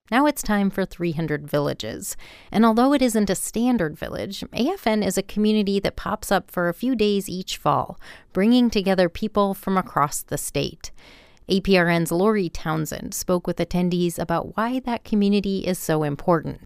Now it's time for 300 Villages. And although it isn't a standard village, AFN is a community that pops up for a few days each fall, bringing together people from across the state. APRN's Lori Townsend spoke with attendees about why that community is so important.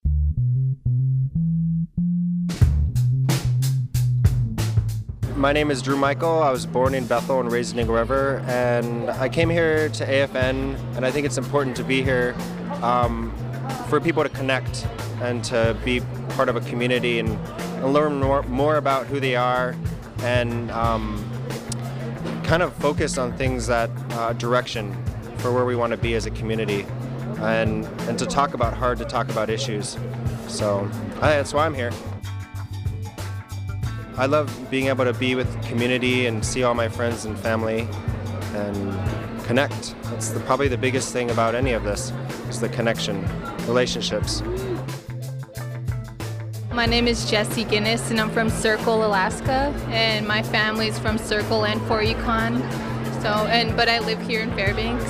My name is Drew Michael. I was born in Bethel and raised in Eagle River, and I came here to AFN, and I think it's important to be here for people to connect and to be part of a community and learn more about who they are and kind of focus on things that direction for where we want to be as a community and to talk about hard to talk about issues. So that's why I'm here. I love being able to be with community and see all my friends and family and connect. That's probably the biggest thing about any of this, is the connection, relationships. My name is Jessie Guinness, and I'm from Circle, Alaska, and my family's from Circle and Fort Yukon. But I live here in Fairbanks.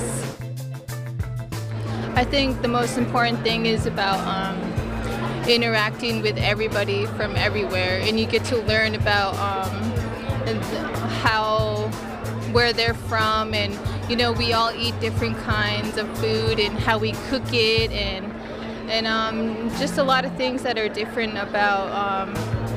I think the most important thing is about interacting with everybody from everywhere, and you get to learn about where they're from, and we all eat different kinds of food and how we cook it, and just a lot of things that are different about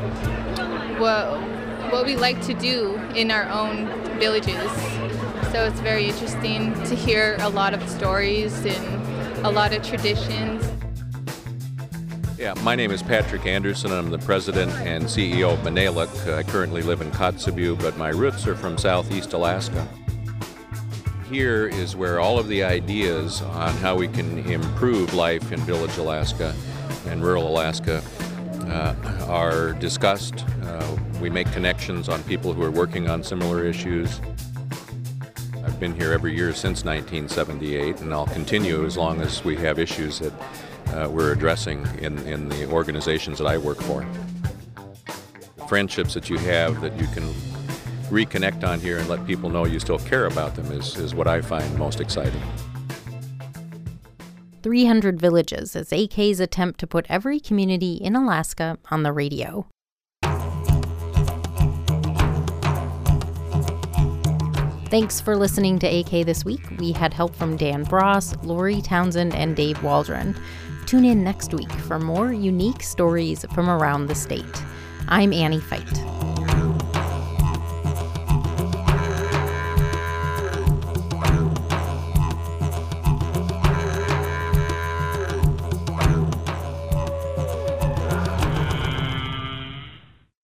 what we like to do in our own villages. So it's very interesting to hear a lot of stories and a lot of traditions. Yeah, my name is Patrick Anderson. I'm the president and CEO of Manalik. I currently live in Kotzebue, but my roots are from southeast Alaska. Here is where all of the ideas on how we can improve life in village Alaska and rural Alaska are discussed. We make connections on people who are working on similar issues. I've been here every year since 1978, and I'll continue as long as we have issues that we're addressing in the organizations that I work for. Friendships that you have that you can reconnect on here and let people know you still care about them is what I find most exciting. 300 Villages is AK's attempt to put every community in Alaska on the radio. Thanks for listening to AK This Week. We had help from Dan Bross, Lori Townsend, and Dave Waldron. Tune in next week for more unique stories from around the state. I'm Annie Feit.